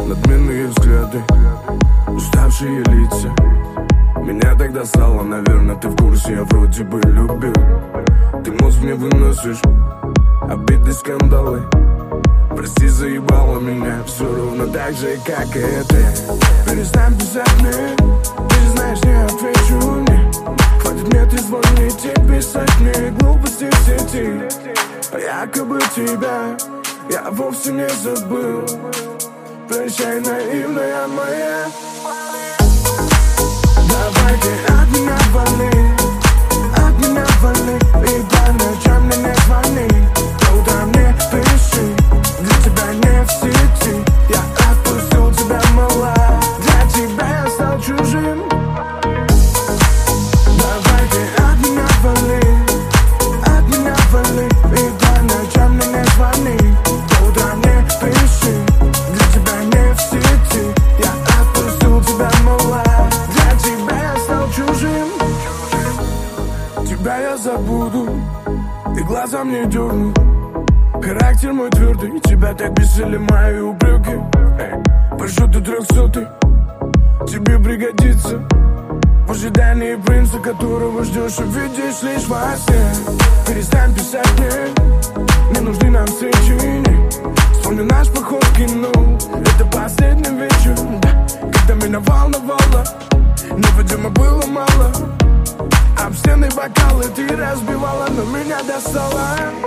надменные взгляды, уставшие лица. Меня так достало, наверное, ты в курсе, я вроде бы любил. Ты мозг мне выносишь, обиды, скандалы. Прости, заебало меня, все ровно так же, как и это. Перестань писать мне, ты же знаешь, не отвечу мне. Хватит мне трезвонить и писать мне глупости в сети. Якобы тебя я вовсе не забыл. Прощай, наивная моя. Давай ты от меня вали, и по ночам мне не звони. По утрам не пиши, для тебя не в сети. Я отпустил тебя, мала, для тебя я стал чужим. Давай ты от меня вали, и по ночам мне не звони. По утрам не пиши, для тебя не в сети. Я отпустил тебя, мала, для тебя я стал чужим. Тебя я забуду, и глазом не дерну. Характер мой твердый, и тебя так бесили мои упреки. Прошу ты 300-й, тебе пригодится. В ожидании принца, которого ждешь и видишь лишь во сне. Перестань писать мне, не нужны нам встречи. Вспомни наш поход в кино, это последний вечер, когда меня волновало, но, видимо, было мало. Об стены бокалы ты разбивала, но меня достала.